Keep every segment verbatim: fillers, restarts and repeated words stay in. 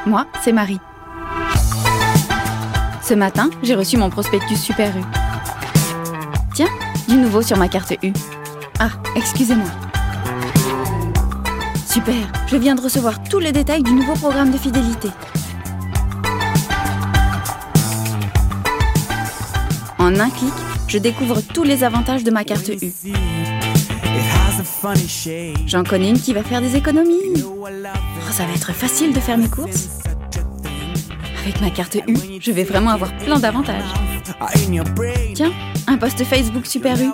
Moi, c'est Marie. Ce matin, j'ai reçu mon prospectus Super U. Tiens, du nouveau sur ma carte U. Ah, excusez-moi. Super, je viens de recevoir tous les détails du nouveau programme de fidélité. En un clic, je découvre tous les avantages de ma carte U. J'en connais une qui va faire des économies. Oh, ça va être facile de faire mes courses. Avec ma carte U, je vais vraiment avoir plein d'avantages. Tiens, un post Facebook Super U.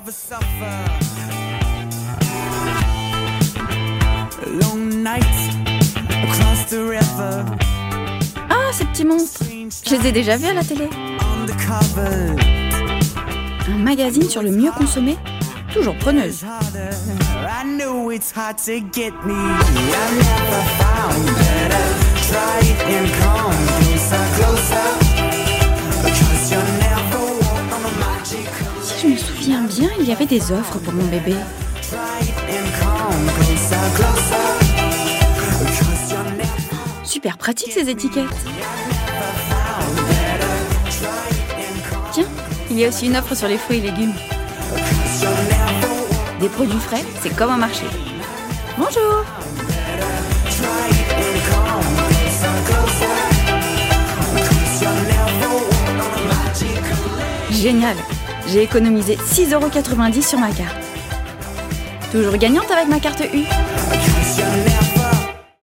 Ah, ces petits monstres, je les ai déjà vus à la télé. Un magazine sur le mieux consommé, toujours preneuse. Si je me souviens bien, il y avait des offres pour mon bébé. Super pratique ces étiquettes. Tiens, il y a aussi une offre sur les fruits et légumes. Des produits frais, c'est comme un marché. Bonjour. Génial, j'ai économisé six euros quatre-vingt-dix sur ma carte. Toujours gagnante avec ma carte U.